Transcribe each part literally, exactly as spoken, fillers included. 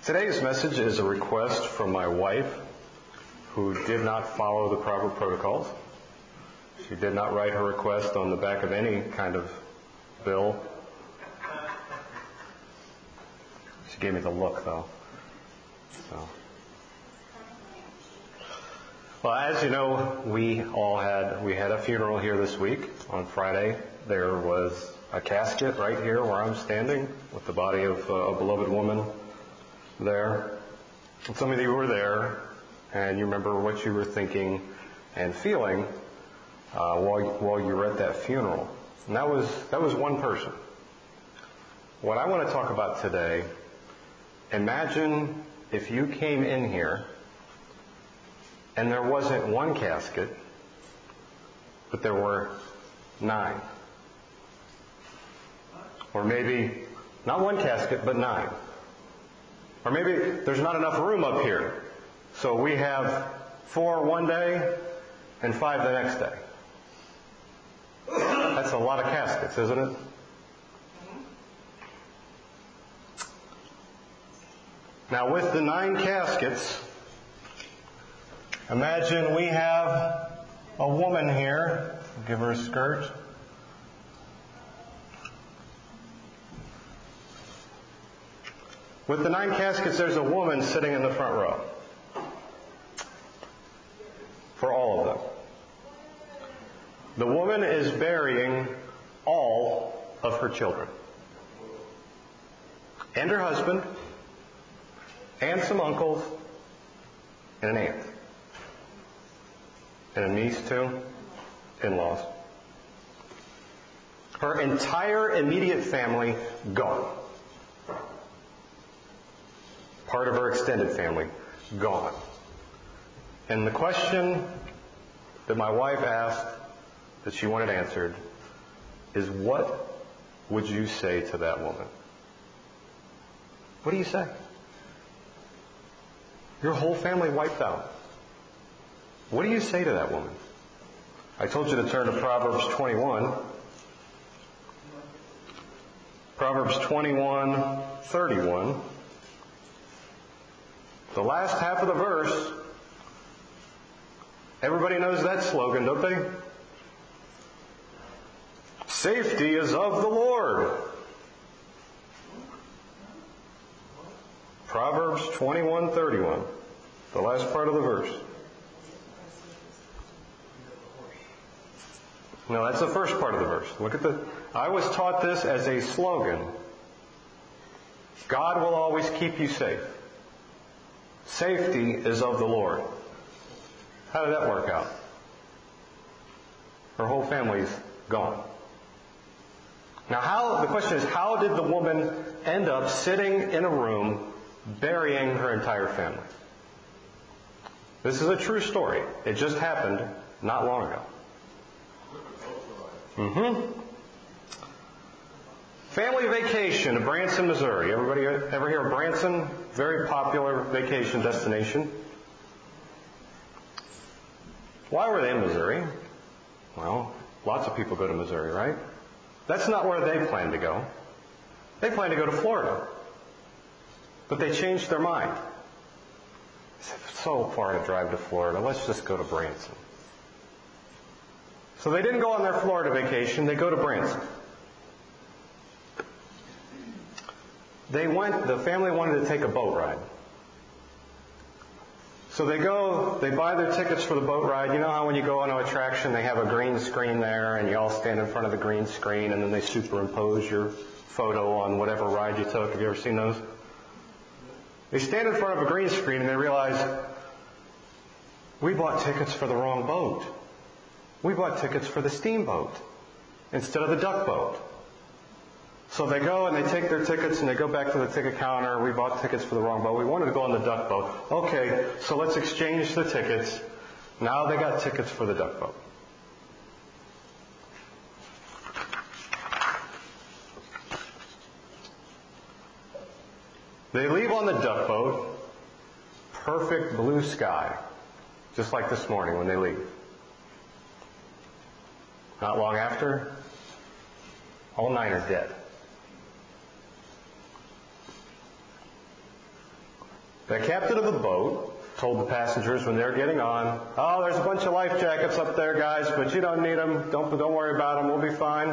Today's message is a request from my wife, who did not follow the proper protocols. She did not write her request on the back of any kind of bill. She gave me the look, though. So. Well, as you know, we all had we had a funeral here this week on Friday. There was a casket right here where I'm standing with the body of a beloved woman there. And some of you were there, and you remember what you were thinking and feeling uh, while while you were at that funeral. And that was that was one person. What I want to talk about today, imagine if you came in here and there wasn't one casket, but there were nine. Or maybe not one casket, but nine. Or maybe there's not enough room up here, so we have four one day and five the next day. That's a lot of caskets, isn't it? Now with the nine caskets, imagine we have a woman here. Give her a skirt. With the nine caskets, there's a woman sitting in the front row. For all of them. The woman is burying all of her children. And her husband. And some uncles. And an aunt. And a niece too. In-laws. Her entire immediate family gone. Part of her extended family gone. And the question that my wife asked, that she wanted answered, is what would you say to that woman? What do you say? Your whole family wiped out. What do you say to that woman? I told you to turn to Proverbs twenty-one. Proverbs twenty-one, thirty-one. The last half of the verse, everybody knows that slogan, don't they? Safety is of the Lord. Proverbs twenty-one, thirty-one. The last part of the verse. No, that's the first part of the verse. Look at the... I was taught this as a slogan. God will always keep you safe. Safety is of the Lord. How did that work out? Her whole family's gone. Now, how? The question is, how did the woman end up sitting in a room burying her entire family? This is a true story. It just happened not long ago. Mm-hmm. Family vacation to Branson, Missouri. Everybody ever hear of Branson? Very popular vacation destination. Why were they in Missouri? Well, lots of people go to Missouri, right? That's not where they planned to go. They planned to go to Florida. But they changed their mind. It's so far to drive to Florida. Let's just go to Branson. So they didn't go on their Florida vacation. They go to Branson. They went, the family wanted to take a boat ride. So they go, they buy their tickets for the boat ride. You know how when you go on an attraction, they have a green screen there, and you all stand in front of the green screen, and then they superimpose your photo on whatever ride you took. Have you ever seen those? They stand in front of a green screen, and they realize, we bought tickets for the wrong boat. We bought tickets for the steamboat instead of the duck boat. So they go and they take their tickets and they go back to the ticket counter. We bought tickets for the wrong boat. We wanted to go on the duck boat. Okay, so let's exchange the tickets. Now they got tickets for the duck boat. They leave on the duck boat. Perfect blue sky. Just like this morning when they leave. Not long after, all nine are dead. The captain of the boat told the passengers when they're getting on, "Oh, there's a bunch of life jackets up there, guys, but you don't need them. Don't, don't worry about them. We'll be fine."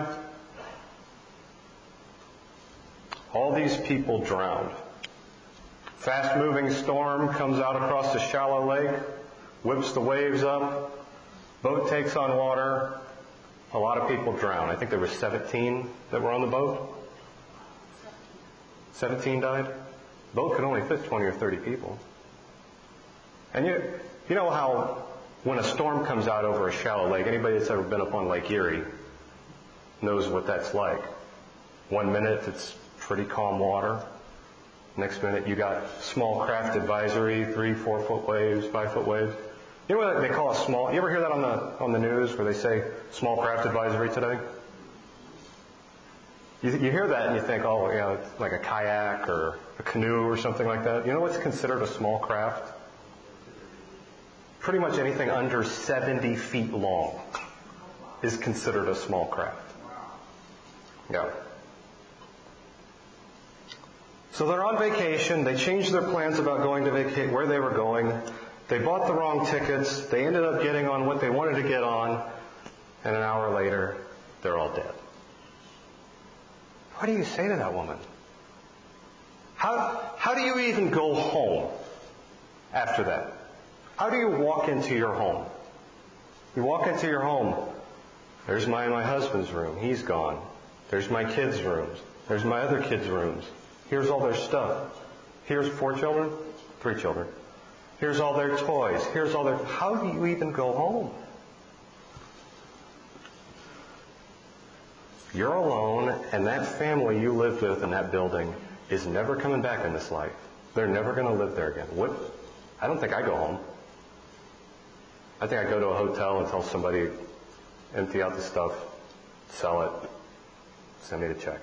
All these people drowned. Fast-moving storm comes out across the shallow lake, whips the waves up, boat takes on water. A lot of people drown. I think there were seventeen that were on the boat. seventeen died. The boat could only fit twenty or thirty people. And you, you know how when a storm comes out over a shallow lake, anybody that's ever been up on Lake Erie knows what that's like. One minute it's pretty calm water. Next minute you got small craft advisory, three, four foot waves, five foot waves. You know what they call a small, you ever hear that on the on the news where they say small craft advisory today? You, you hear that and you think, oh, you know, it's like a kayak or a canoe or something like that. You know what's considered a small craft? Pretty much anything under seventy feet long is considered a small craft. Yeah. So they're on vacation. They changed their plans about going to vaca- where they were going. They bought the wrong tickets. They ended up getting on what they wanted to get on. And an hour later, they're all dead. What do you say to that woman? How, how do you even go home after that? How do you walk into your home? You walk into your home. There's my my husband's room. He's gone. There's my kids' rooms. There's my other kids' rooms. Here's all their stuff. Here's four children? Three children. Here's all their toys. Here's all their... How do you even go home? You're alone, and that family you lived with in that building is never coming back in this life. They're never going to live there again. What? I don't think I go home. I think I go to a hotel and tell somebody, empty out the stuff, sell it, send me the check.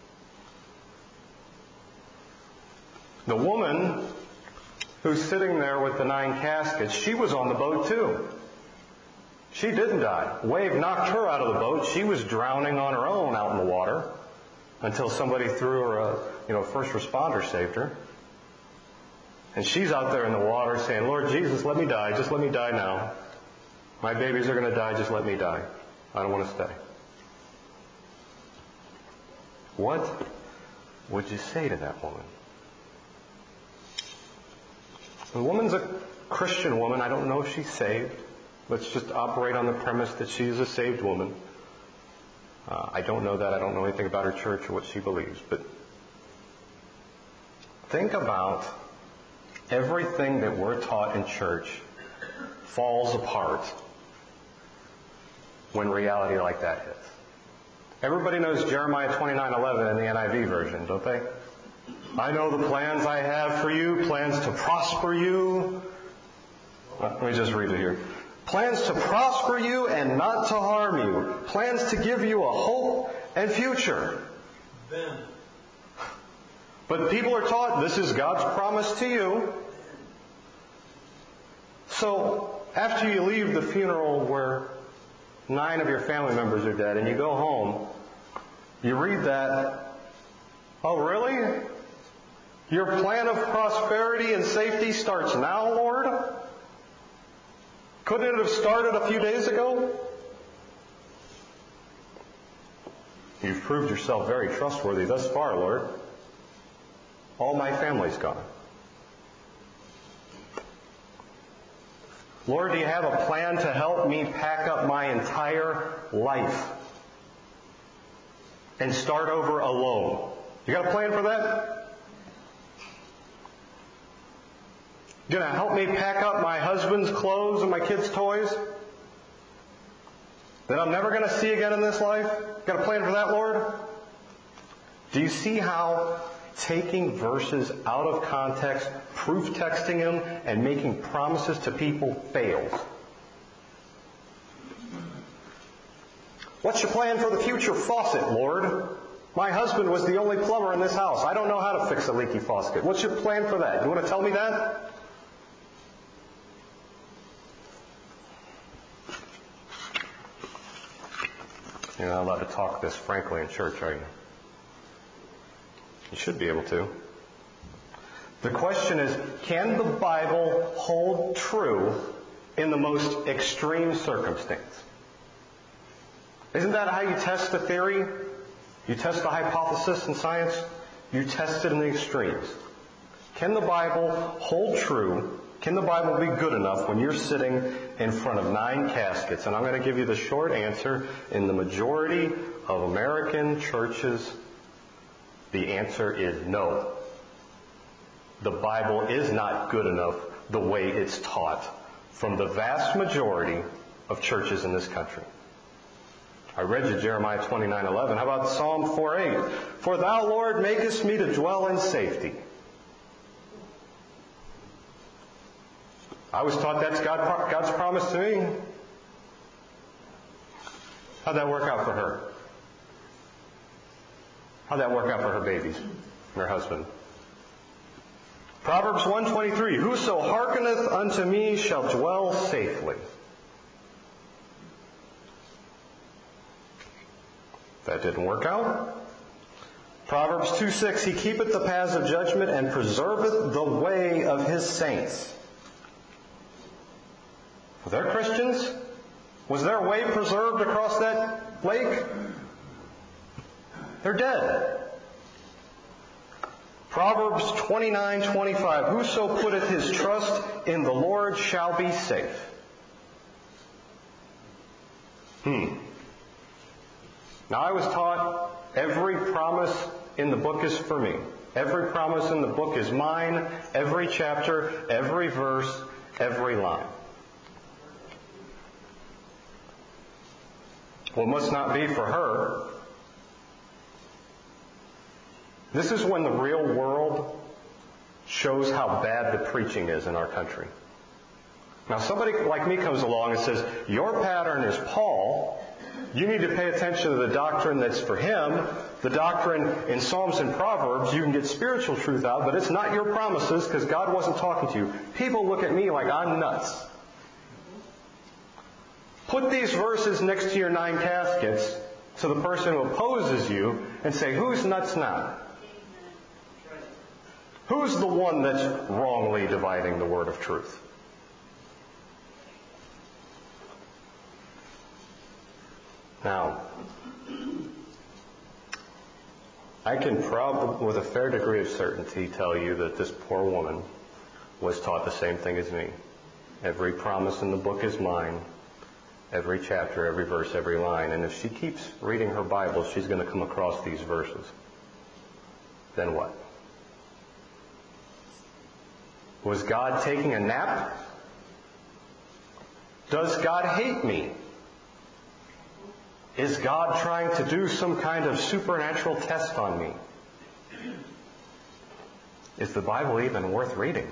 The woman who's sitting there with the nine caskets, she was on the boat too. She didn't die. Wave knocked her out of the boat. She was drowning on her own out in the water until somebody threw her a, you know, first responder saved her. And she's out there in the water saying, "Lord Jesus, let me die. Just let me die now. My babies are going to die. Just let me die. I don't want to stay." What would you say to that woman? The woman's a Christian woman. I don't know if she's saved. Let's just operate on the premise that she is a saved woman. Uh, I don't know that. I don't know anything about her church or what she believes. But think about everything that we're taught in church falls apart when reality like that hits. Everybody knows Jeremiah twenty-nine eleven in the N I V version, don't they? "I know the plans I have for you, plans to prosper you." Let me just read it here. "Plans to prosper you and not to harm you. Plans to give you a hope and future." Amen. But people are taught this is God's promise to you. So after you leave the funeral where nine of your family members are dead and you go home, you read that, "Oh, really? Your plan of prosperity and safety starts now, Lord? Couldn't it have started a few days ago?" "You've proved yourself very trustworthy thus far, Lord. All my family's gone." "Lord, do you have a plan to help me pack up my entire life and start over alone? You got a plan for that? You going to help me pack up my husband's clothes and my kids' toys that I'm never going to see again in this life? Got a plan for that, Lord?" Do you see how taking verses out of context, proof texting them, and making promises to people fails? "What's your plan for the future faucet, Lord? My husband was the only plumber in this house. I don't know how to fix a leaky faucet. What's your plan for that? You want to tell me that?" You're not allowed to talk this frankly in church, are you? You should be able to. The question is, can the Bible hold true in the most extreme circumstance? Isn't that how you test a theory? You test a hypothesis in science? You test it in the extremes. Can the Bible hold true? Can the Bible be good enough when you're sitting in front of nine caskets? And I'm going to give you the short answer. In the majority of American churches, the answer is no. The Bible is not good enough the way it's taught from the vast majority of churches in this country. I read you Jeremiah twenty-nine eleven. How about Psalm four eight? For thou, Lord, makest me to dwell in safety. I was taught that's God, God's promise to me. How'd that work out for her? How'd that work out for her babies and her husband? Proverbs one twenty-three, whoso hearkeneth unto me shall dwell safely. That didn't work out. Proverbs two six, he keepeth the paths of judgment and preserveth the way of his saints. Were there Christians? Was their way preserved across that lake? They're dead. Proverbs twenty-nine twenty-five, whoso putteth his trust in the Lord shall be safe. Hmm. Now I was taught every promise in the book is for me. Every promise in the book is mine. Every chapter, every verse, every line. Well, it must not be for her. This is when the real world shows how bad the preaching is in our country. Now, somebody like me comes along and says, your pattern is Paul. You need to pay attention to the doctrine that's for him. The doctrine in Psalms and Proverbs, you can get spiritual truth out, but it's not your promises because God wasn't talking to you. People look at me like I'm nuts. Put these verses next to your nine caskets to the person who opposes you and say, who's nuts now? Who's the one that's wrongly dividing the word of truth? Now, I can probably, with a fair degree of certainty, tell you that this poor woman was taught the same thing as me. Every promise in the book is mine. Every chapter, every verse, every line. And if she keeps reading her Bible, she's going to come across these verses. Then what? Was God taking a nap? Does God hate me? Is God trying to do some kind of supernatural test on me? Is the Bible even worth reading?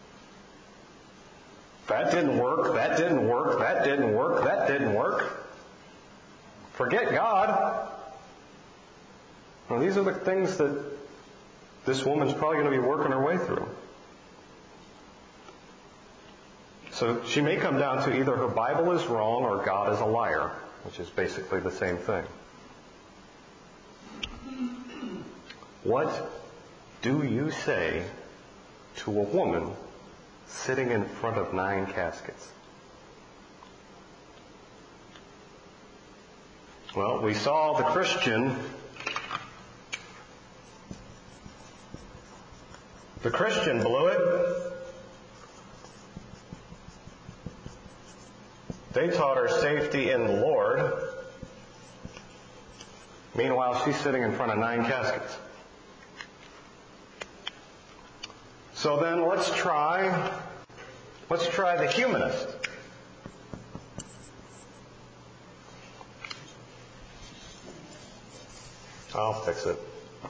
That didn't work, that didn't work, that didn't work, that didn't work. Forget God. Well, these are the things that this woman's probably going to be working her way through. So she may come down to either her Bible is wrong or God is a liar, which is basically the same thing. What do you say to a woman sitting in front of nine caskets? Well, we saw the Christian. The Christian blew it. They taught her safety in the Lord. Meanwhile, she's sitting in front of nine caskets. So then let's try, let's try the humanist. I'll fix it.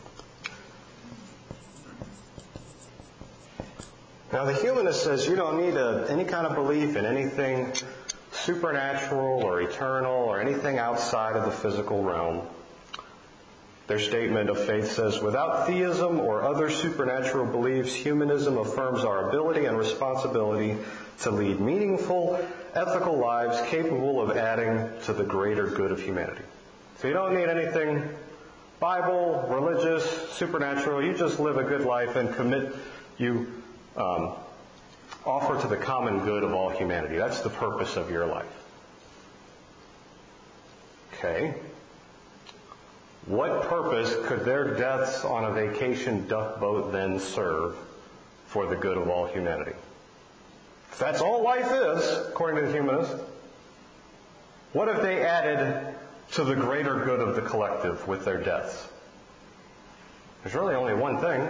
Now the humanist says you don't need a, any kind of belief in anything supernatural or eternal or anything outside of the physical realm. Their statement of faith says, without theism or other supernatural beliefs, humanism affirms our ability and responsibility to lead meaningful, ethical lives capable of adding to the greater good of humanity. So you don't need anything Bible, religious, supernatural. You just live a good life and commit you um, offer to the common good of all humanity. That's the purpose of your life. Okay. What purpose could their deaths on a vacation duck boat then serve for the good of all humanity? If that's all life is, according to the humanist, what if they added to the greater good of the collective with their deaths? There's really only one thing.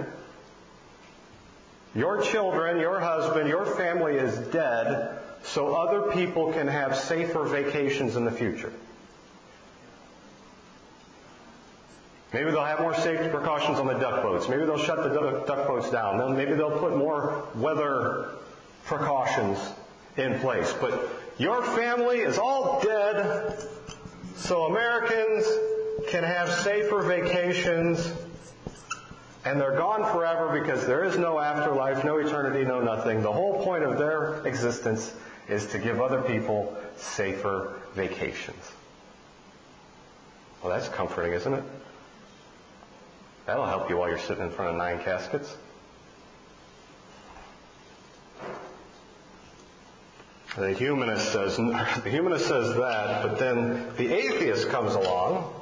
Your children, your husband, your family is dead so other people can have safer vacations in the future. Maybe they'll have more safety precautions on the duck boats. Maybe they'll shut the duck boats down. Maybe they'll put more weather precautions in place. But your family is all dead so Americans can have safer vacations, and they're gone forever because there is no afterlife, no eternity, no nothing. The whole point of their existence is to give other people safer vacations. Well, that's comforting, isn't it? That'll help you while you're sitting in front of nine caskets. The humanist says the humanist says that, but then the atheist comes along.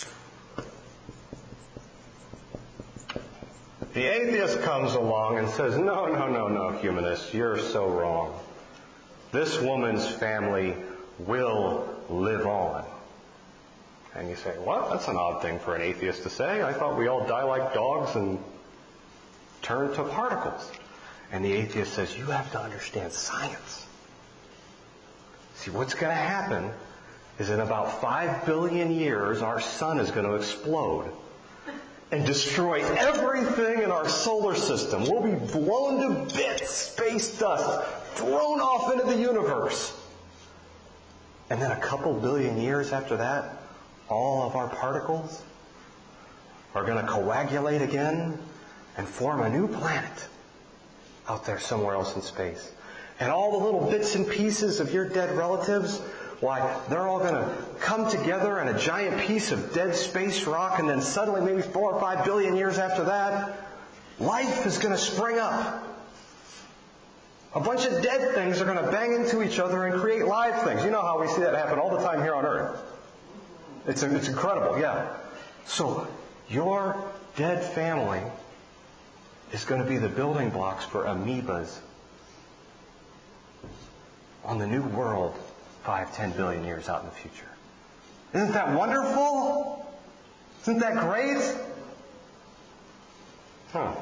The atheist comes along and says, no, no, no, no, humanist, you're so wrong. This woman's family will live on. And you say, what? That's an odd thing for an atheist to say. I thought we all die like dogs and turn to particles. And the atheist says, you have to understand science. See, what's going to happen is in about five billion years, our sun is going to explode and destroy everything in our solar system. We'll be blown to bits, space dust, thrown off into the universe. And then a couple billion years after that, all of our particles are going to coagulate again and form a new planet out there somewhere else in space. And all the little bits and pieces of your dead relatives, why, they're all going to come together in a giant piece of dead space rock, and then suddenly, maybe four or five billion years after that, life is going to spring up. A bunch of dead things are going to bang into each other and create live things. You know how we see that happen all the time here on Earth. It's, it's incredible, yeah. So, your dead family is going to be the building blocks for amoebas on the new world five, ten billion years out in the future. Isn't that wonderful? Isn't that great? Huh.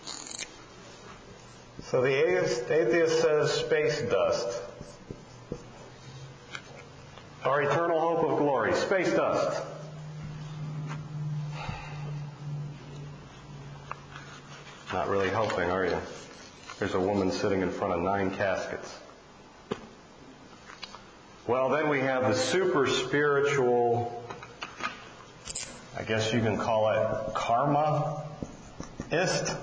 So the atheist, atheist says space dust. Our eternal hope of glory, space dust. Not really hoping, are you? There's a woman sitting in front of nine caskets. Well, then we have the super spiritual, I guess you can call it karma-ist.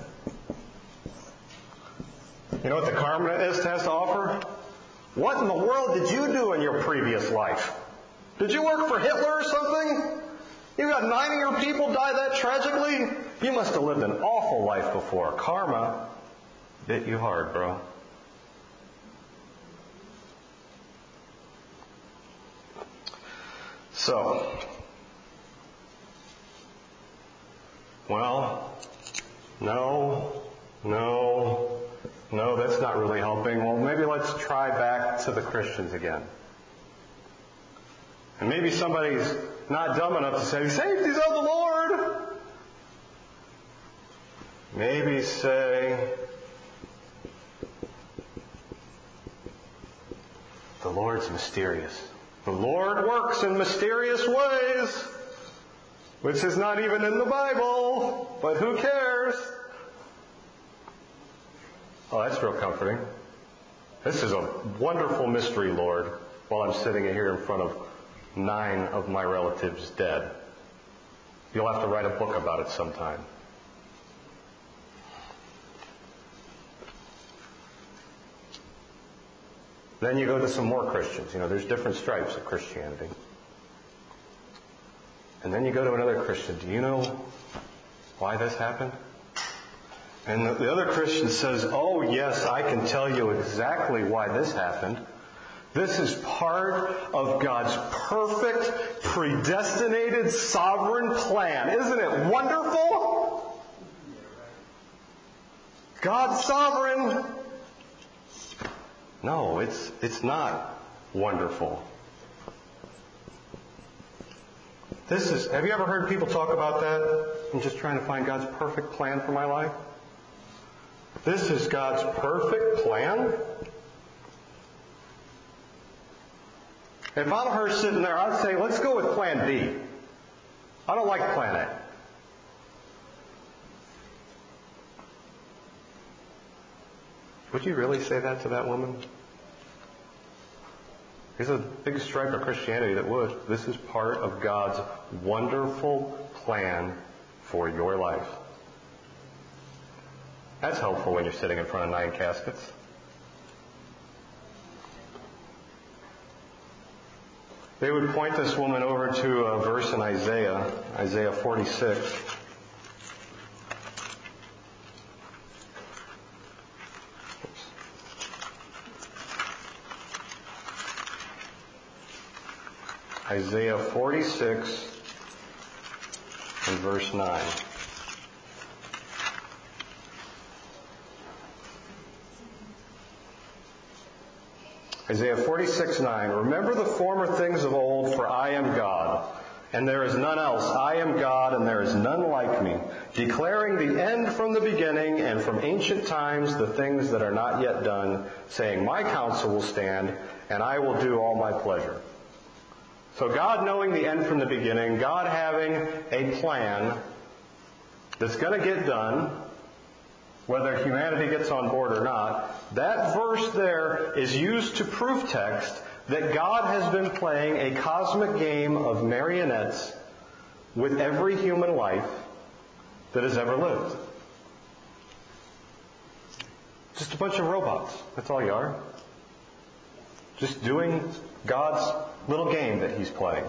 You know what the karma-ist has to offer? What in the world did you do in your previous life? Did you work for Hitler or something? You got nine of your people die that tragically? You must have lived an awful life before. Karma bit you hard, bro. So, well, no, no, no, that's not really helping. Well, maybe let's try back to the Christians again. And maybe somebody's not dumb enough to say, safety's of the Lord. Maybe say, the Lord's mysterious. The Lord works in mysterious ways, which is not even in the Bible, but who cares? Oh, that's real comforting. This is a wonderful mystery, Lord, while I'm sitting here in front of nine of my relatives dead. You'll have to write a book about it sometime. Then you go to some more Christians. You know, there's different stripes of Christianity. And then you go to another Christian. Do you know why this happened? And the, the other Christian says, oh yes, I can tell you exactly why this happened. This is part of God's perfect, predestinated, sovereign plan. Isn't it wonderful? God's sovereign. No, it's it's not wonderful. This is, have you ever heard people talk about that? I'm just trying to find God's perfect plan for my life. This is God's perfect plan? If I'm her sitting there, I'd say, let's go with plan B. I don't like plan A. Would you really say that to that woman? There's a big stripe of Christianity that would. This is part of God's wonderful plan for your life. That's helpful when you're sitting in front of nine caskets. They would point this woman over to a verse in Isaiah, Isaiah forty-six. Isaiah forty-six and verse nine. Isaiah forty-six nine. Remember the former things of old, for I am God, and there is none else. I am God, and there is none like me, declaring the end from the beginning, and from ancient times the things that are not yet done, saying, my counsel will stand, and I will do all my pleasure. So God knowing the end from the beginning, God having a plan that's going to get done, whether humanity gets on board or not, that verse there is used to proof text that God has been playing a cosmic game of marionettes with every human life that has ever lived. Just a bunch of robots. That's all you are. Just doing God's little game that He's playing.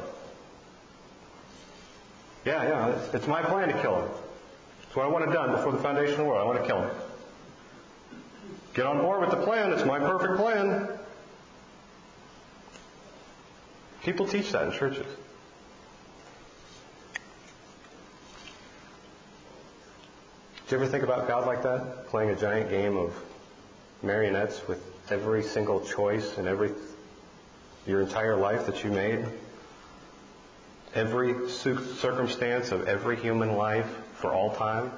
Yeah, yeah, it's, it's my plan to kill him. It's what I want it done before the foundation of the world. I want to kill him. Get on board with the plan. It's my perfect plan. People teach that in churches. Do you ever think about God like that? Playing a giant game of marionettes with every single choice and every your entire life that you made? Every circumstance of every human life for all time?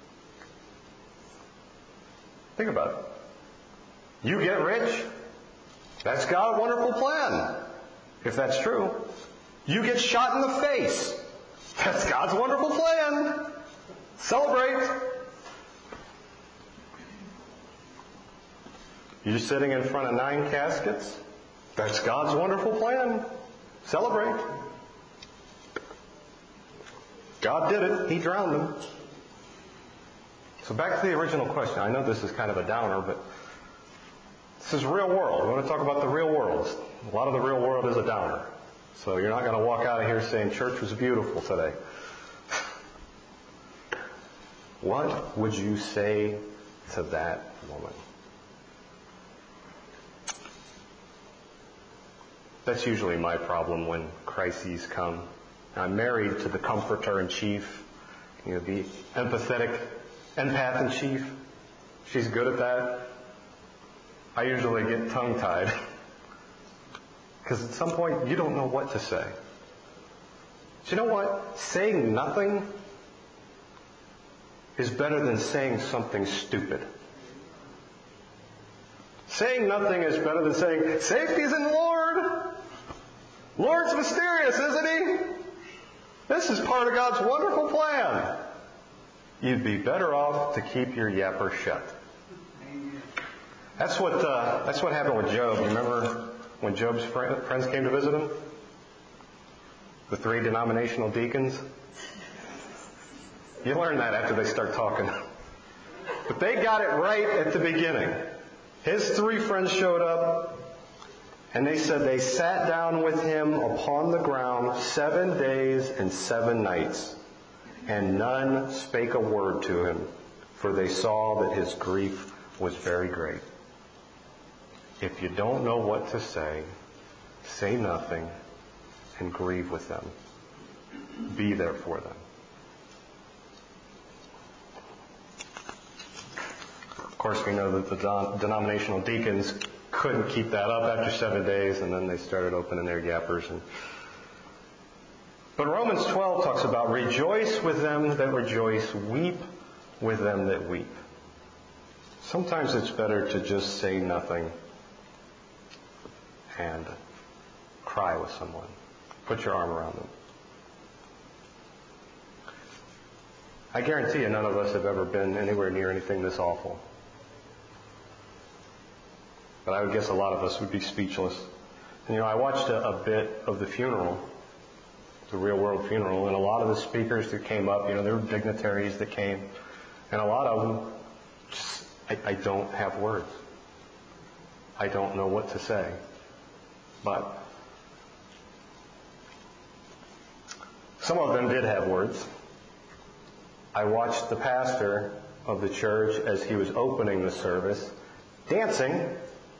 Think about it. You get rich. That's God's wonderful plan. If that's true. You get shot in the face. That's God's wonderful plan. Celebrate. You're sitting in front of nine caskets. That's God's wonderful plan. Celebrate. God did it. He drowned them. So back to the original question. I know this is kind of a downer, but this is real world. We want to talk about the real world. A lot of the real world is a downer. So you're not going to walk out of here saying church was beautiful today. What would you say to that woman? That's usually my problem when crises come. I'm married to the comforter in chief, you know, the empathetic empath in chief. She's good at that. I usually get tongue-tied because at some point you don't know what to say. But you know what? Saying nothing is better than saying something stupid. Saying nothing is better than saying, safety's in the Lord. Lord's mysterious, isn't He? This is part of God's wonderful plan. You'd be better off to keep your yapper shut. That's what uh, that's what happened with Job. You remember when Job's friends came to visit him? The three denominational deacons? You learn that after they start talking. But they got it right at the beginning. His three friends showed up, and they said they sat down with him upon the ground seven days and seven nights, and none spake a word to him, for they saw that his grief was very great. If you don't know what to say, say nothing and grieve with them. Be there for them. Of course, we know that the denominational deacons couldn't keep that up after seven days, and then they started opening their yappers. And... But Romans twelve talks about rejoice with them that rejoice, weep with them that weep. Sometimes it's better to just say nothing and cry with someone. Put your arm around them. I guarantee you none of us have ever been anywhere near anything this awful. But I would guess a lot of us would be speechless. And, you know, I watched a, a bit of the funeral, the real world funeral, and a lot of the speakers that came up, you know, there were dignitaries that came, and a lot of them, just, I, I don't have words. I don't know what to say. But some of them did have words. I watched the pastor of the church as he was opening the service, dancing,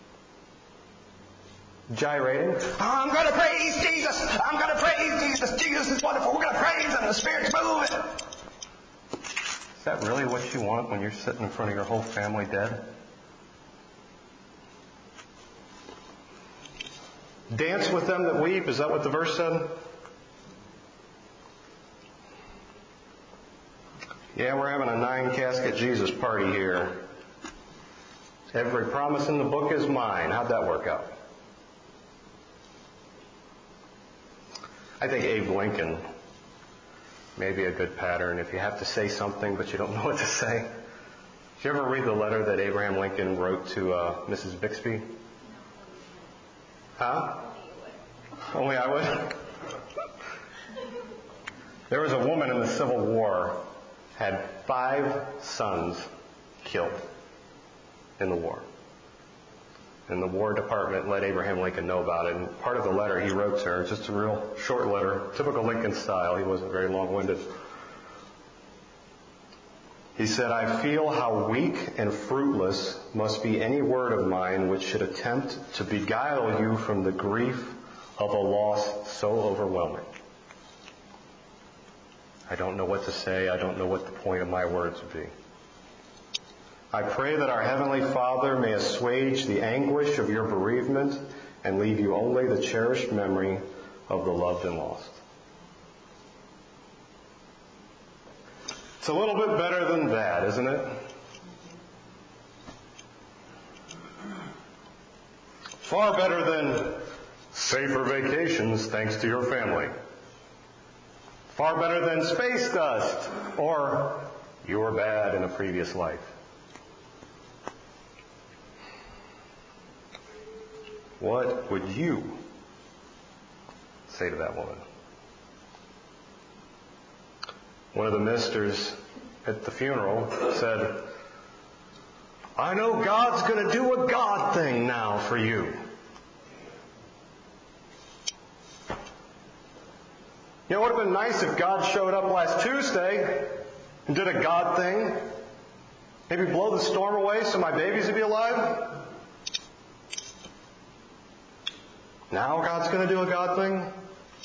gyrating. I'm going to praise Jesus. I'm going to praise Jesus. Jesus is wonderful. We're going to praise Him. The Spirit's moving. Is that really what you want when you're sitting in front of your whole family dead? Dance with them that weep. Is that what the verse said? Yeah, we're having a nine-casket Jesus party here. Every promise in the book is mine. How'd that work out? I think Abe Lincoln may be a good pattern if you have to say something but you don't know what to say. Did you ever read the letter that Abraham Lincoln wrote to uh, Missus Bixby? Huh? Only I would? There was a woman in the Civil War, had five sons killed in the war. And the War Department let Abraham Lincoln know about it. And part of the letter he wrote to her, just a real short letter, typical Lincoln style. He wasn't very long-winded. He said, I feel how weak and fruitless must be any word of mine which should attempt to beguile you from the grief of a loss so overwhelming. I don't know what to say. I don't know what the point of my words would be. I pray that our Heavenly Father may assuage the anguish of your bereavement and leave you only the cherished memory of the loved and lost. It's a little bit better than that, isn't it? Far better than safer vacations thanks to your family. Far better than space dust or you were bad in a previous life. What would you say to that woman? One of the ministers at the funeral said, I know God's going to do a God thing now for you. You know, it would have been nice if God showed up last Tuesday and did a God thing. Maybe blow the storm away so my babies would be alive. Now God's going to do a God thing?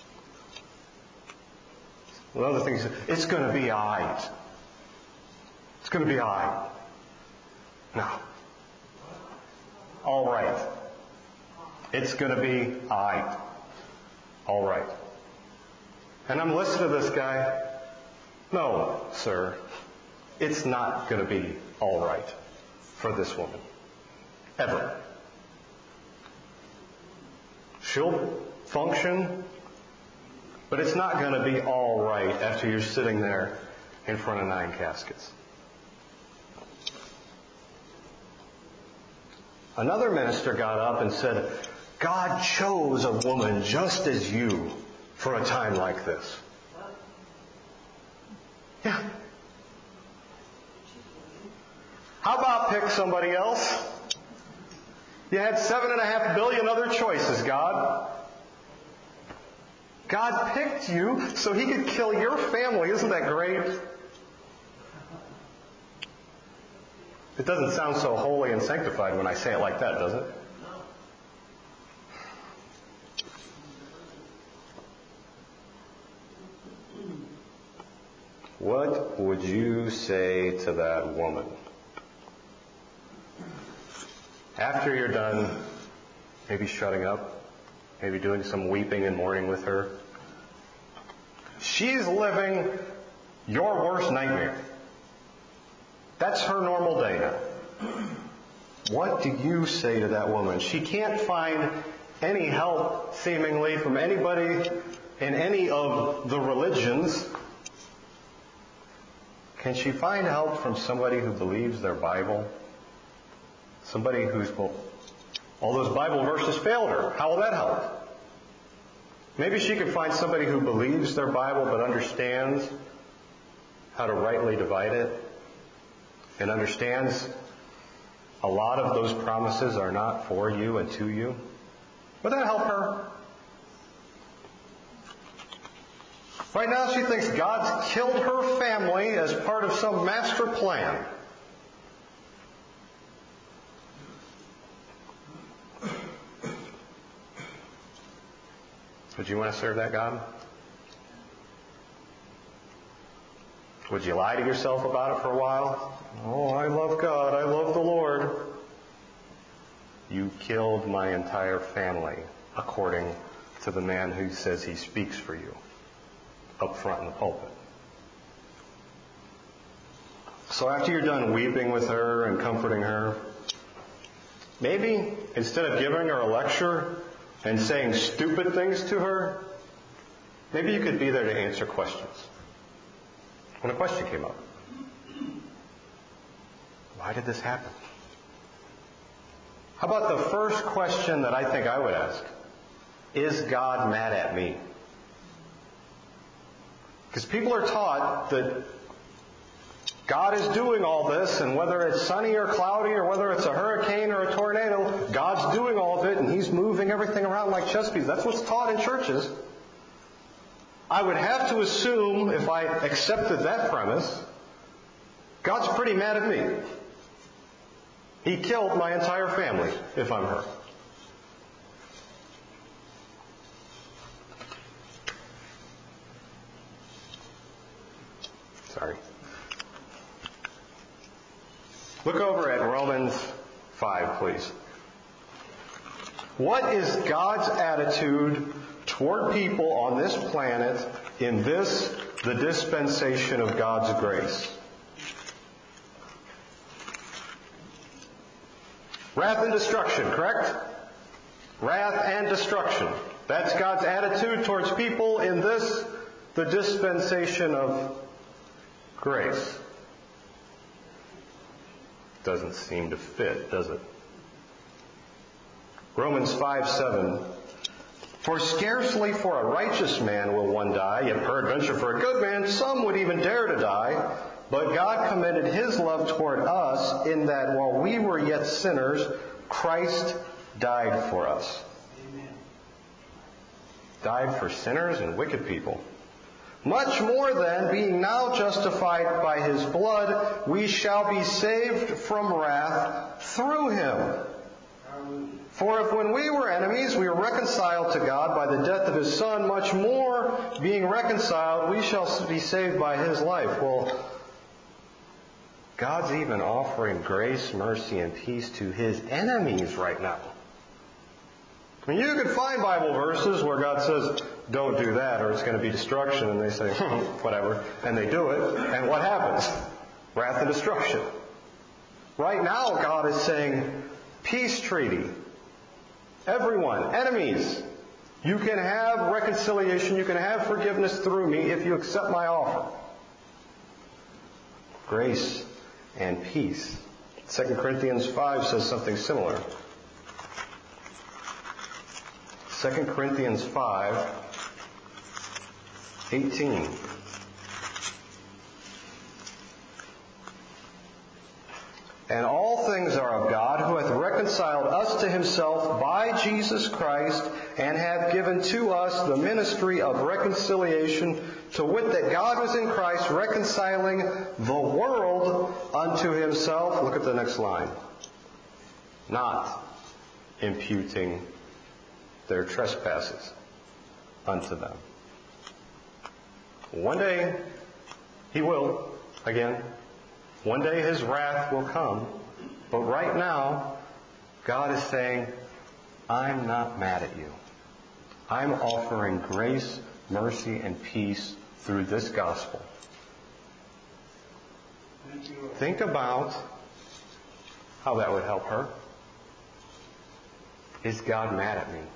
Another thing is, it's going to be all right. It's going to be all right. No. All right. It's going to be all right. All right. And I'm listening to this guy. No, sir. It's not going to be all right for this woman. Ever. She'll function, but it's not going to be all right after you're sitting there in front of nine caskets. Another minister got up and said, God chose a woman just as you for a time like this. Yeah. How about pick somebody else? You had seven and a half billion other choices, God. God picked you so He could kill your family. Isn't that great? It doesn't sound so holy and sanctified when I say it like that, does it? What would you say to that woman? After you're done, maybe shutting up, maybe doing some weeping and mourning with her. She's living your worst nightmare. That's her normal day now. What do you say to that woman? She can't find any help, seemingly, from anybody in any of the religions. Can she find help from somebody who believes their Bible? Somebody who's, well, all those Bible verses failed her. How will that help? Maybe she can find somebody who believes their Bible but understands how to rightly divide it and understands a lot of those promises are not for you and to you. Would that help her? Right now she thinks God's killed her family as part of some master plan. Would you want to serve that God? Would you lie to yourself about it for a while? Oh, I love God. I love the Lord. You killed my entire family, according to the man who says he speaks for you up front in the pulpit. So after you're done weeping with her and comforting her, maybe instead of giving her a lecture and saying stupid things to her, maybe you could be there to answer questions. When a question came up, why did this happen? How about the first question that I think I would ask? Is God mad at me? Because people are taught that God is doing all this, and whether it's sunny or cloudy, or whether it's a hurricane or a tornado, God's doing all of it, and He's moving everything around like chess pieces. That's what's taught in churches. I would have to assume, if I accepted that premise, God's pretty mad at me. He killed my entire family, if I'm her. Sorry. Look over at Romans five, please. What is God's attitude toward people on this planet in this, the dispensation of God's grace? Wrath and destruction, correct? Wrath and destruction. That's God's attitude towards people in this, the dispensation of grace. Doesn't seem to fit, does it? Romans five seven. For scarcely for a righteous man will one die, yet peradventure for a good man some would even dare to die. But God commended His love toward us in that while we were yet sinners, Christ died for us. Amen. Died for sinners and wicked people. Much more then, being now justified by His blood, we shall be saved from wrath through Him. For if when we were enemies, we were reconciled to God by the death of His Son, much more, being reconciled, we shall be saved by His life. Well, God's even offering grace, mercy, and peace to His enemies right now. I mean, you can find Bible verses where God says, don't do that or it's going to be destruction. And they say, whatever. And they do it. And what happens? Wrath and destruction. Right now, God is saying, peace treaty. Everyone, enemies, you can have reconciliation, you can have forgiveness through me if you accept my offer. Grace and peace. Second Corinthians five says something similar. Second Corinthians five eighteen. And all things are of God, who hath reconciled reconciled us to himself by Jesus Christ, and hath given to us the ministry of reconciliation, to wit that God was in Christ reconciling the world unto himself. Look at the next line. Not imputing their trespasses unto them. One day he will, again. One day his wrath will come. But right now, God is saying, I'm not mad at you. I'm offering grace, mercy, and peace through this gospel. Think about how that would help her. Is God mad at me?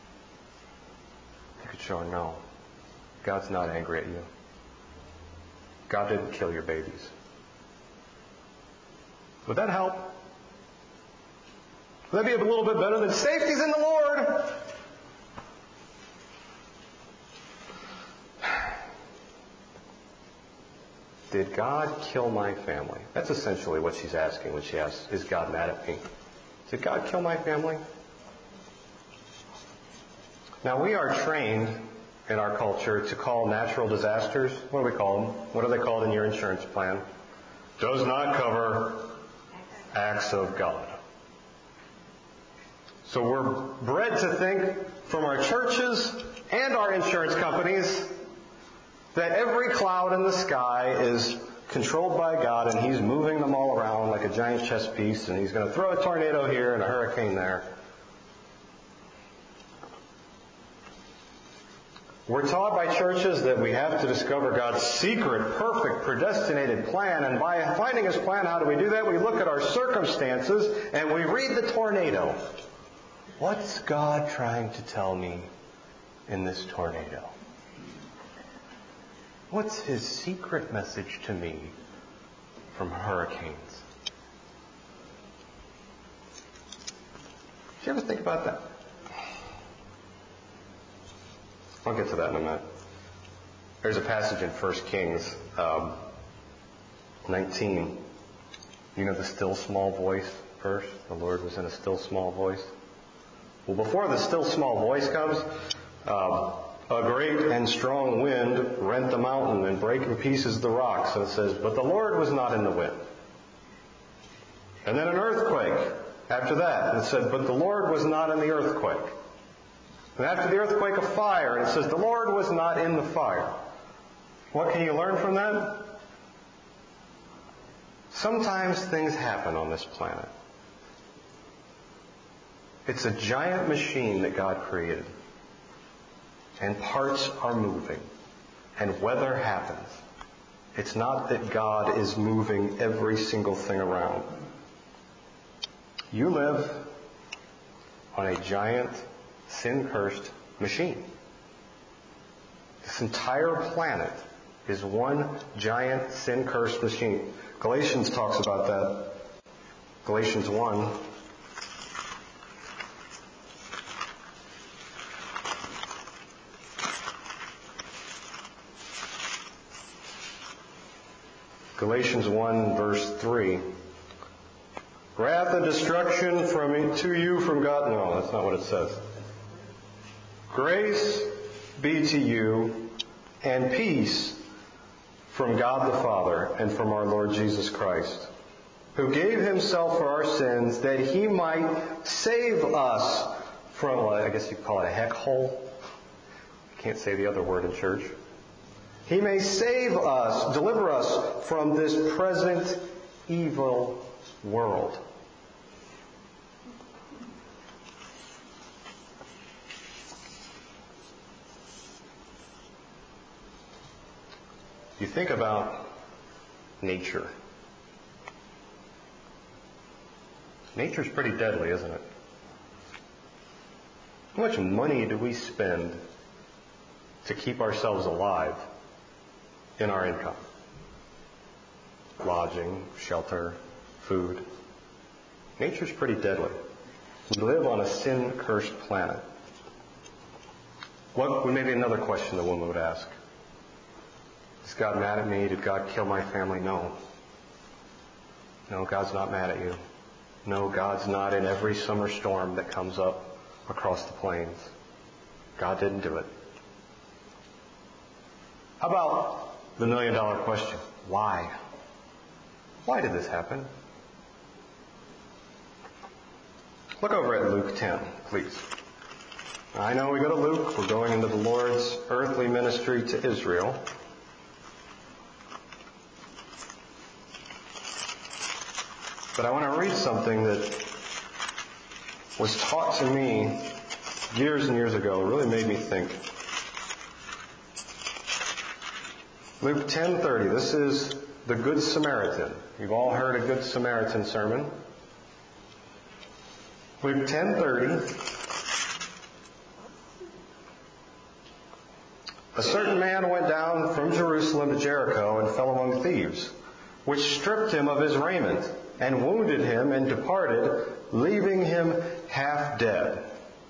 You could show her, no. God's not angry at you. God didn't kill your babies. Would that help? Would that be a little bit better than safety's in the Lord? Did God kill my family? That's essentially what she's asking when she asks, is God mad at me? Did God kill my family? Now, we are trained in our culture to call natural disasters, what do we call them? What are they called in your insurance plan? Does not cover acts of God. So we're bred to think from our churches and our insurance companies that every cloud in the sky is controlled by God and He's moving them all around like a giant chess piece, and He's going to throw a tornado here and a hurricane there. We're taught by churches that we have to discover God's secret, perfect, predestinated plan. And by finding His plan, how do we do that? We look at our circumstances and we read the tornado. What's God trying to tell me in this tornado? What's His secret message to me from hurricanes? Did you ever think about that? I'll get to that in a minute. There's a passage in First Kings um, nineteen. You know the still small voice verse? The Lord was in a still small voice. Well, before the still small voice comes, um, a great and strong wind rent the mountain and brake in pieces the rocks. And it says, but the Lord was not in the wind. And then an earthquake after that. And it said, but the Lord was not in the earthquake. And after the earthquake, a fire. And it says, the Lord was not in the fire. What can you learn from that? Sometimes things happen on this planet. It's a giant machine that God created. And parts are moving. And weather happens. It's not that God is moving every single thing around. You live on a giant, sin-cursed machine. This entire planet is one giant, sin-cursed machine. Galatians talks about that. Galatians one. Galatians one, verse three. Wrath and destruction from to you from God. No, that's not what it says. Grace be to you and peace from God the Father and from our Lord Jesus Christ, who gave Himself for our sins that He might save us from, I guess you call it a heck hole. I can't say the other word in church. He may save us, deliver us from this present evil world. You think about nature. Nature's pretty deadly, isn't it? How much money do we spend to keep ourselves alive in our income? Lodging, shelter, food. Nature's pretty deadly. We live on a sin-cursed planet. What would maybe another question the woman would ask? Is God mad at me? Did God kill my family? No. No, God's not mad at you. No, God's not in every summer storm that comes up across the plains. God didn't do it. How about the million dollar question? Why? Why did this happen? Look over at Luke ten, please. I know we go to Luke. We're going into the Lord's earthly ministry to Israel. But I want to read something that was taught to me years and years ago. It really made me think. Luke ten thirty. This is the Good Samaritan. You've all heard a Good Samaritan sermon. Luke ten thirty. A certain man went down from Jerusalem to Jericho and fell among thieves, which stripped him of his raiment and wounded him and departed, leaving him half dead.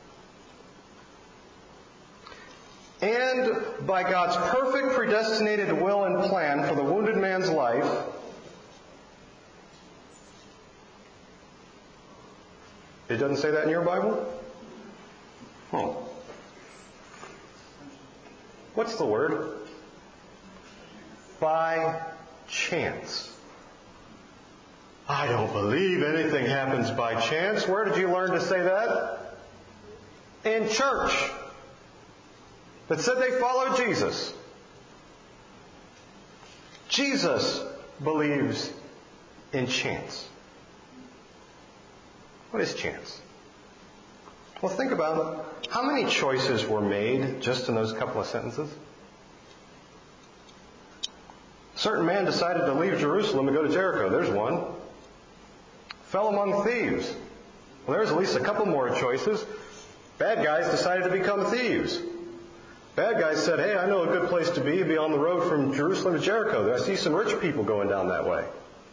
And by God's perfect predestinated will and plan for the wounded man's life, it doesn't say that in your Bible? Huh. What's the word? By chance. I don't believe anything happens by chance. Where did you learn to say that? In church. That said they followed Jesus. Jesus believes in chance. What is chance? Well, think about it. How many choices were made just in those couple of sentences? A certain man decided to leave Jerusalem and go to Jericho. There's one. Fell among thieves. Well, there's at least a couple more choices. Bad guys decided to become thieves. Bad guys said, hey, I know a good place to be, be on the road from Jerusalem to Jericho. I see some rich people going down that way.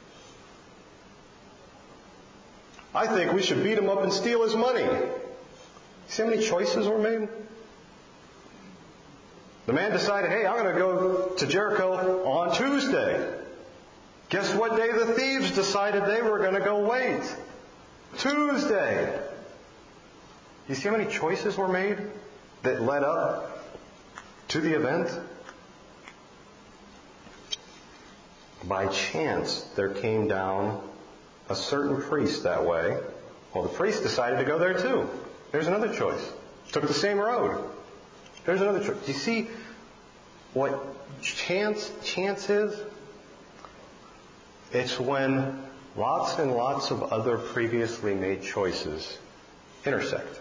I think we should beat him up and steal his money. See how many choices were made? The man decided, hey, I'm going to go to Jericho on Tuesday. Guess what day the thieves decided they were going to go wait? Tuesday. You see how many choices were made that led up to the event? By chance, there came down a certain priest that way. Well, the priest decided to go there too. There's another choice. Took the same road. There's another choice. Do you see what chance chance is? It's when lots and lots of other previously made choices intersect.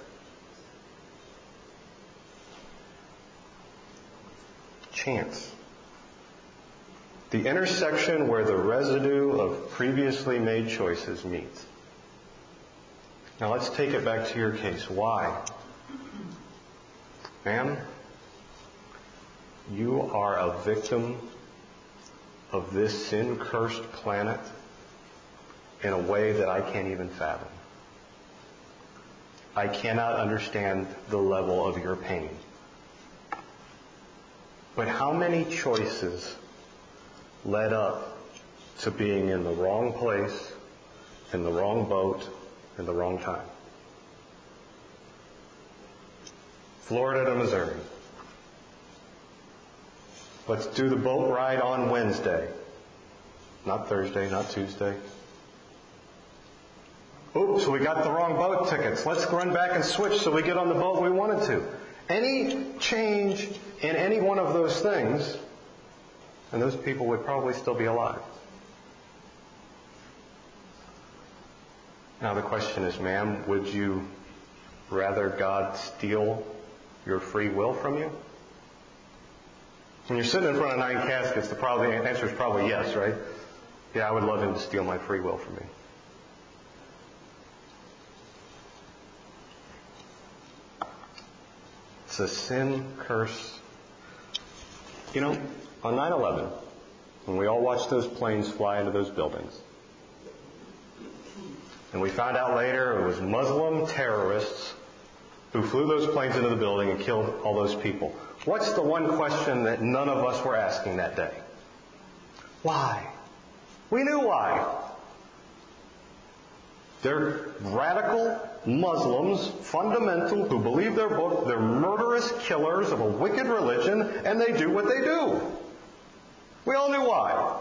Chance. The intersection where the residue of previously made choices meets. Now let's take it back to your case. Why? Ma'am, you are a victim of this sin-cursed planet in a way that I can't even fathom. I cannot understand the level of your pain. But how many choices led up to being in the wrong place, in the wrong boat, in the wrong time? Florida to Missouri. Let's do the boat ride on Wednesday. Not Thursday, not Tuesday. Oops, we got the wrong boat tickets. Let's run back and switch so we get on the boat we wanted to. Any change in any one of those things, and those people would probably still be alive. Now the question is, ma'am, would you rather God steal your free will from you? When you're sitting in front of nine caskets, the, probably, the answer is probably yes, right? Yeah, I would love him to steal my free will from me. It's a sin curse. You know, on nine eleven, when we all watched those planes fly into those buildings, and we found out later it was Muslim terrorists who flew those planes into the building and killed all those people. What's the one question that none of us were asking that day? Why? We knew why. They're radical Muslims, fundamental, who believe their book. They're murderous killers of a wicked religion, and they do what they do. We all knew why.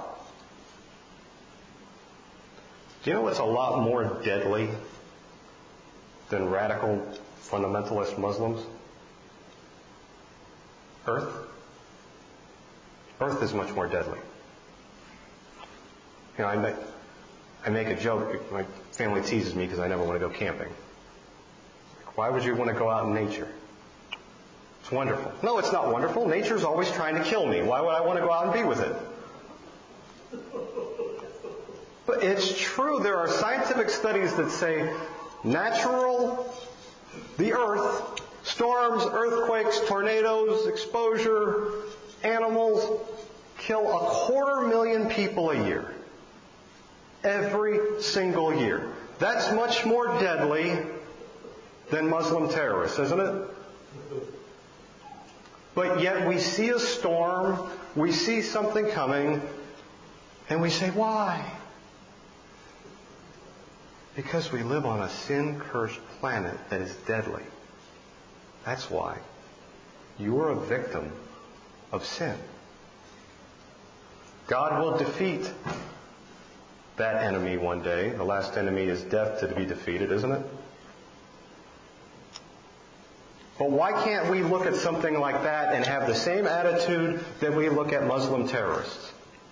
Do you know what's a lot more deadly than radical fundamentalist Muslims? Earth. Earth is much more deadly. You know, I make, I make a joke. My family teases me because I never want to go camping. Why would you want to go out in nature? It's wonderful. No, it's not wonderful. Nature's always trying to kill me. Why would I want to go out and be with it? But it's true. There are scientific studies that say natural, the earth, storms, earthquakes, tornadoes, exposure, animals kill a quarter million people a year. Every single year. That's much more deadly than Muslim terrorists, isn't it? But yet we see a storm, we see something coming, and we say, why? Because we live on a sin-cursed planet that is deadly. That's why. You are a victim of sin. God will defeat that enemy one day. The last enemy is death to be defeated, isn't it? But why can't we look at something like that and have the same attitude that we look at Muslim terrorists?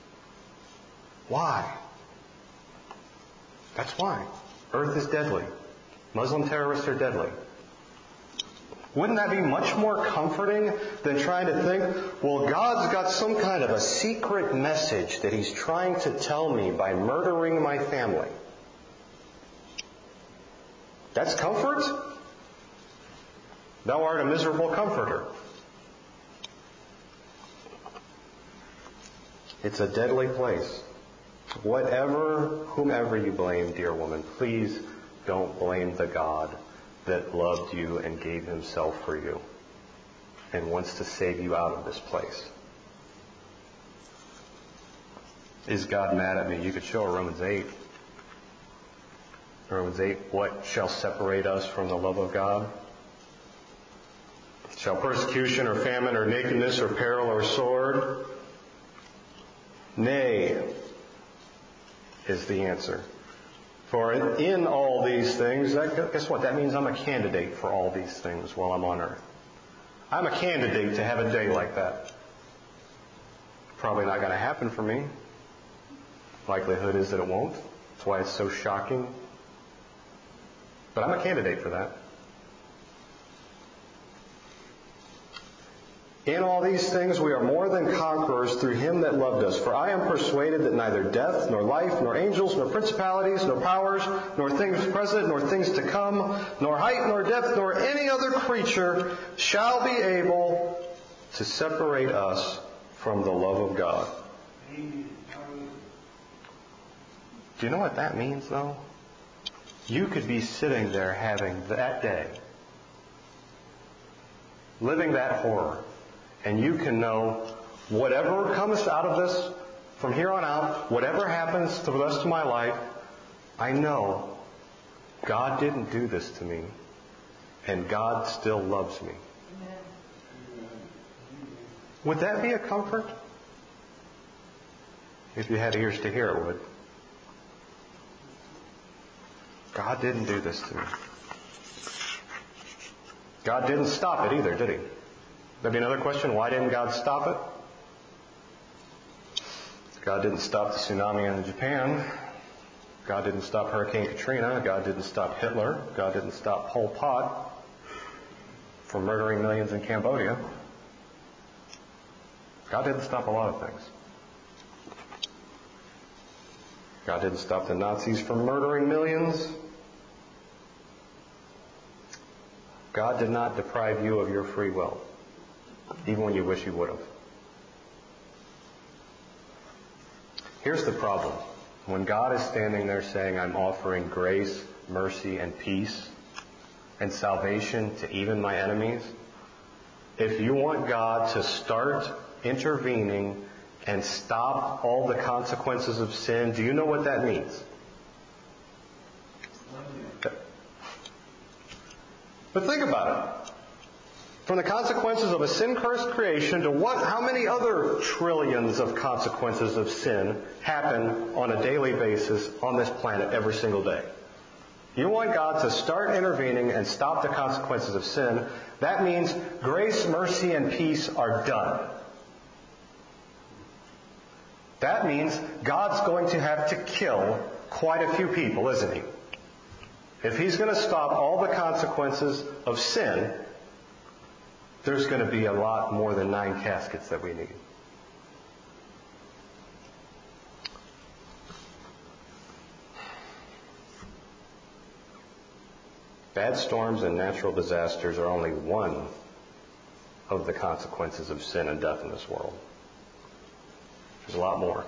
Why? That's why. Earth is deadly. Muslim terrorists are deadly. Wouldn't that be much more comforting than trying to think, well, God's got some kind of a secret message that He's trying to tell me by murdering my family? That's comfort? Thou art a miserable comforter. It's a deadly place. Whatever, whomever you blame, dear woman, please don't blame the God that loved you and gave Himself for you and wants to save you out of this place. Is God mad at me? You could show Romans eight. Romans eight, what shall separate us from the love of God? Shall persecution or famine or nakedness or peril or sword? Nay, is the answer. For in all these things, that, guess what? That means I'm a candidate for all these things while I'm on earth. I'm a candidate to have a day like that. Probably not going to happen for me. Likelihood is that it won't. That's why it's so shocking. But I'm a candidate for that. In all these things we are more than conquerors through Him that loved us. For I am persuaded that neither death, nor life, nor angels, nor principalities, nor powers, nor things present, nor things to come, nor height, nor depth, nor any other creature shall be able to separate us from the love of God. Do you know what that means, though? You could be sitting there having that day, living that horror, and you can know whatever comes out of this from here on out, whatever happens to the rest of my life, I know God didn't do this to me, and God still loves me. Amen. Would that be a comfort? If you had ears to hear, it would. God didn't do this to me. God didn't stop it either, did He? That'd be another question. Why didn't God stop it? God didn't stop the tsunami in Japan. God didn't stop Hurricane Katrina. God didn't stop Hitler. God didn't stop Pol Pot from murdering millions in Cambodia. God didn't stop a lot of things. God didn't stop the Nazis from murdering millions. God did not deprive you of your free will, even when you wish He would have. Here's the problem. When God is standing there saying, I'm offering grace, mercy, and peace, and salvation to even my enemies, if you want God to start intervening and stop all the consequences of sin, do you know what that means? But think about it. From the consequences of a sin-cursed creation to what, how many other trillions of consequences of sin happen on a daily basis on this planet every single day? You want God to start intervening and stop the consequences of sin. That means grace, mercy, and peace are done. That means God's going to have to kill quite a few people, isn't He? If He's going to stop all the consequences of sin, there's going to be a lot more than nine caskets that we need. Bad storms and natural disasters are only one of the consequences of sin and death in this world. There's a lot more.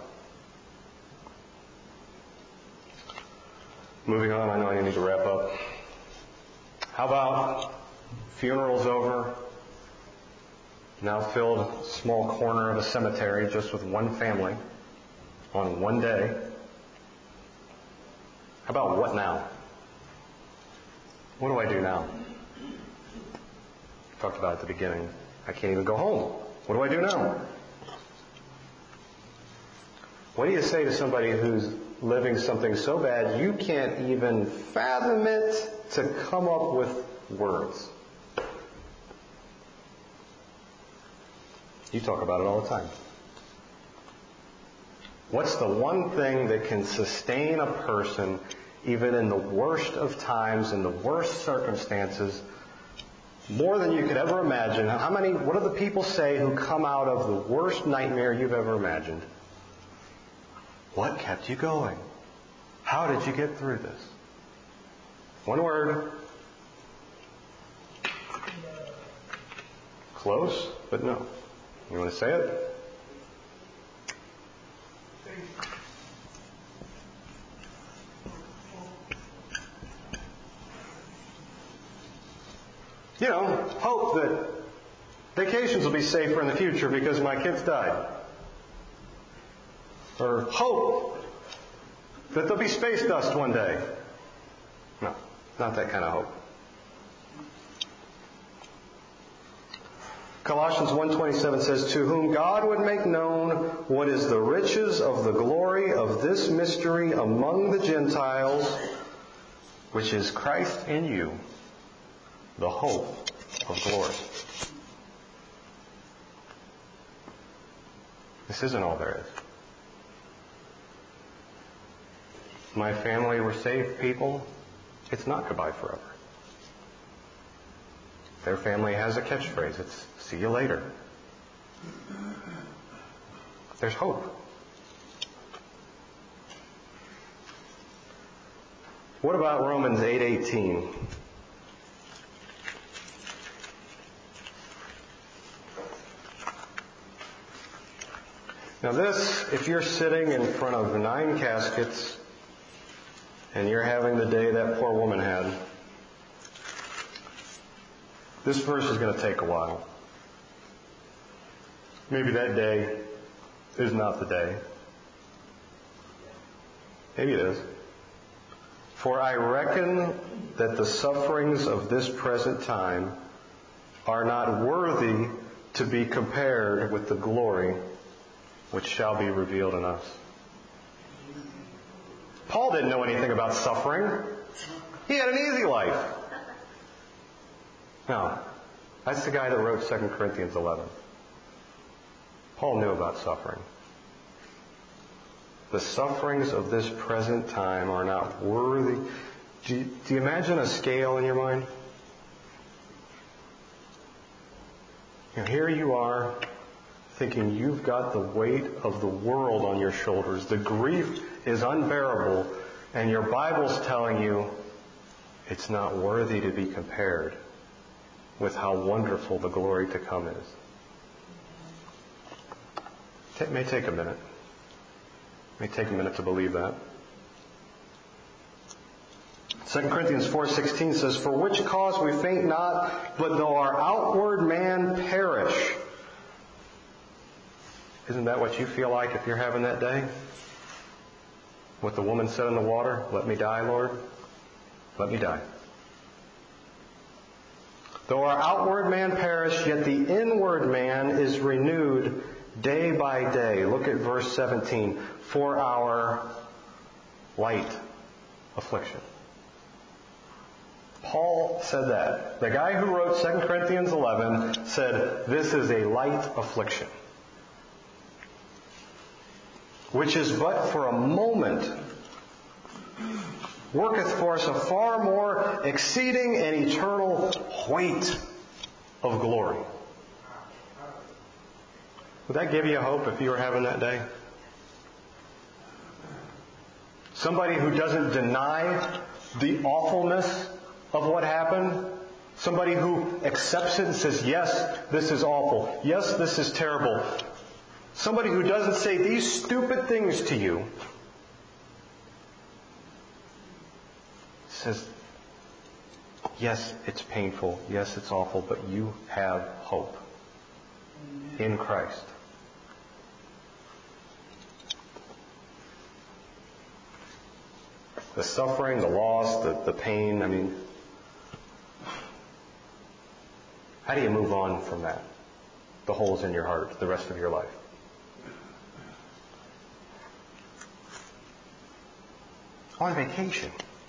Moving on, I know I need to wrap up. How about funerals over, now filled a small corner of a cemetery just with one family on one day? How about what now? What do I do now? I talked about it at the beginning. I can't even go home. What do I do now? What do you say to somebody who's living something so bad you can't even fathom it to come up with words? You talk about it all the time. What's the one thing that can sustain a person even in the worst of times, in the worst circumstances, more than you could ever imagine? How many, what do the people say who come out of the worst nightmare you've ever imagined? What kept you going? How did you get through this? One word. Close, but no. You want to say it? You know, hope that vacations will be safer in the future because my kids died. Or hope that there'll be space dust one day. No, not that kind of hope. Colossians one twenty-seven says, "To whom God would make known what is the riches of the glory of this mystery among the Gentiles, which is Christ in you, the hope of glory." This isn't all there is. My family were saved people. It's not goodbye forever. Their family has a catchphrase. It's see you later. There's hope. What about Romans eight eighteen? Now this, if you're sitting in front of nine caskets and you're having the day that poor woman had, this verse is going to take a while. Maybe that day is not the day. Maybe it is. "For I reckon that the sufferings of this present time are not worthy to be compared with the glory which shall be revealed in us." Paul didn't know anything about suffering. He had an easy life. No, that's the guy that wrote Second Corinthians eleven. Paul knew about suffering. The sufferings of this present time are not worthy. Do you, do you imagine a scale in your mind? You know, here you are thinking you've got the weight of the world on your shoulders. The grief is unbearable, and your Bible's telling you it's not worthy to be compared with how wonderful the glory to come is. It may take a minute. It may take a minute to believe that. Second Corinthians four sixteen says, "For which cause we faint not, but though our outward man perish." Isn't that what you feel like if you're having that day? What the woman said in the water, "Let me die, Lord." Let me die. Though our outward man perish, yet the inward man is renewed day by day. Look at verse seventeen. For our light affliction. Paul said that. The guy who wrote Second Corinthians eleven said, this is a light affliction, which is but for a moment, worketh for us a far more exceeding and eternal weight of glory. Would that give you hope if you were having that day? Somebody who doesn't deny the awfulness of what happened. Somebody who accepts it and says, yes, this is awful. Yes, this is terrible. Somebody who doesn't say these stupid things to you. Says, yes, it's painful. Yes, it's awful. But you have hope in Christ. The suffering, the loss, the, the pain, I mean, how do you move on from that? The holes in your heart, the rest of your life. On vacation.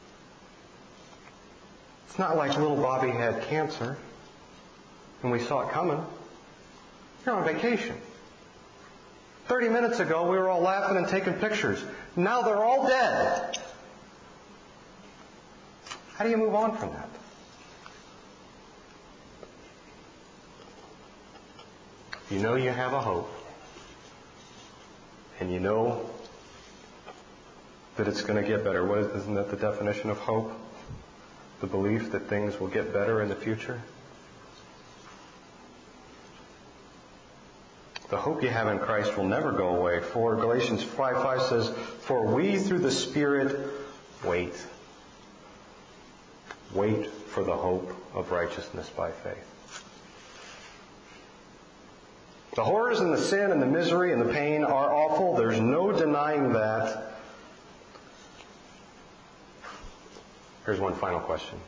It's not like little Bobby had cancer and we saw it coming. You're on vacation. Thirty minutes ago we were all laughing and taking pictures. Now they're all dead. How do you move on from that? You know you have a hope. And you know that it's going to get better. What is, isn't that the definition of hope? The belief that things will get better in the future? The hope you have in Christ will never go away. For Galatians five five says, for we through the Spirit wait. Wait for the hope of righteousness by faith. The horrors and the sin and the misery and the pain are awful. There's no denying that. Here's one final question.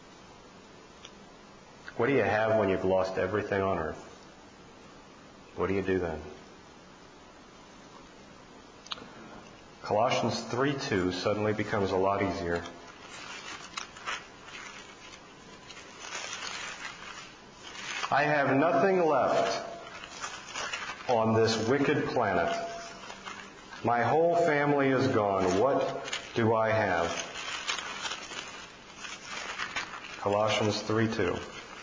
What do you have when you've lost everything on earth? What do you do then? Colossians three two suddenly becomes a lot easier. I have nothing left on this wicked planet. My whole family is gone. What do I have? Colossians three two.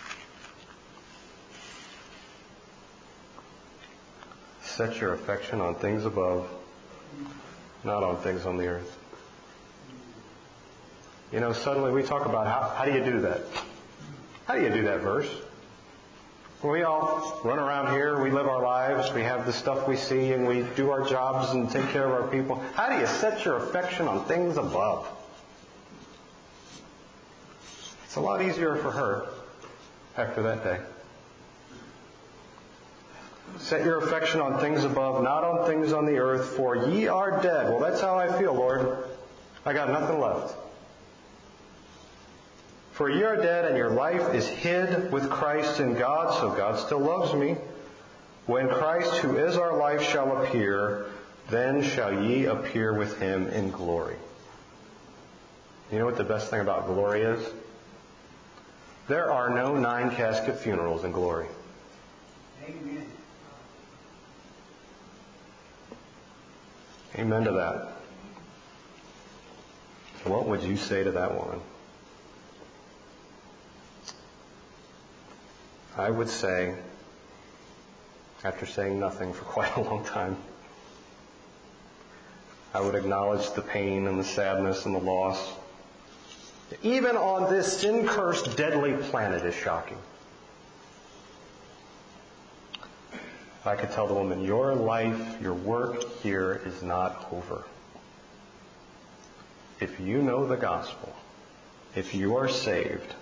Set your affection on things above, not on things on the earth. You know, suddenly we talk about how, how do you do that? How do you do that verse? We all run around here, we live our lives, we have the stuff we see, and we do our jobs and take care of our people. How do you set your affection on things above? It's a lot easier for her after that day. Set your affection on things above, not on things on the earth, for ye are dead. Well, that's how I feel, Lord. I got nothing left. For ye are dead, and your life is hid with Christ in God, so God still loves me. When Christ, who is our life, shall appear, then shall ye appear with him in glory. You know what the best thing about glory is? There are no nine casket funerals in glory. Amen. Amen to that. What would you say to that woman? I would say, after saying nothing for quite a long time, I would acknowledge the pain and the sadness and the loss. Even on this sin-cursed, deadly planet is shocking. I could tell the woman, your life, your work here is not over. If you know the gospel, if you are saved,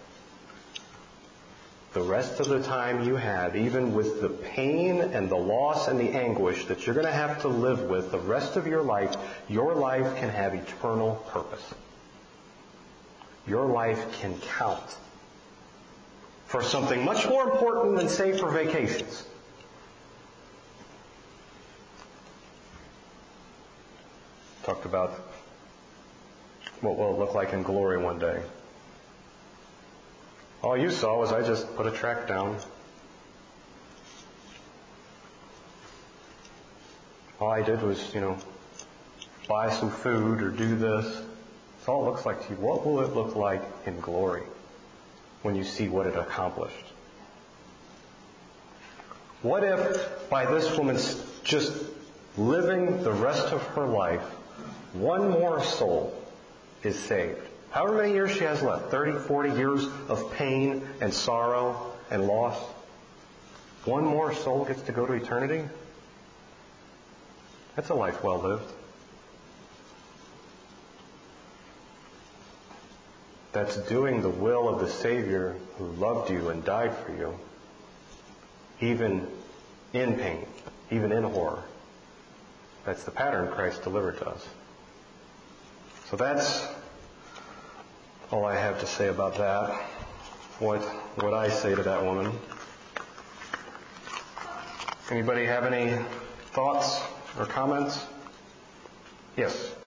the rest of the time you have, even with the pain and the loss and the anguish that you're going to have to live with the rest of your life, your life can have eternal purpose. your life can count for something much more important than save for vacations. Talked about what will it look like in glory one day. All you saw was I just put a tract down. All I did was, you know, buy some food or do this. That's all it looks like to you. What will it look like in glory when you see what it accomplished? What if by this woman's just living the rest of her life, one more soul is saved? However many years she has left, thirty, forty years of pain and sorrow and loss, one more soul gets to go to eternity? That's a life well lived. That's doing the will of the Savior who loved you and died for you, even in pain, even in horror. That's the pattern Christ delivered to us. So that's all I have to say about that. What would I say to that woman? Anybody have any thoughts or comments? Yes.